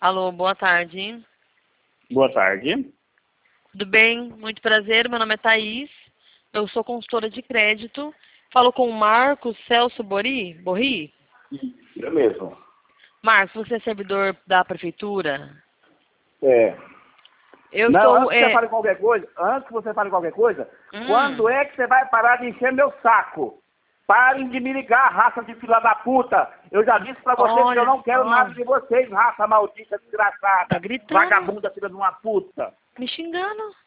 Alô, boa tarde. Boa tarde. Tudo bem? Muito prazer, meu nome é Thaís. Eu sou consultora de crédito. Falo com o Marcos Celso Borri? Eu mesmo. Marcos, você é servidor da prefeitura? É. Eu Não, estou... antes que você fale qualquer coisa, quando é que você vai parar de encher meu saco? Parem de me ligar, raça de fila da puta. Eu já disse pra vocês que eu não quero nada de vocês, raça maldita, desgraçada. Tá gritando. Vagabunda, filha de uma puta. Me xingando.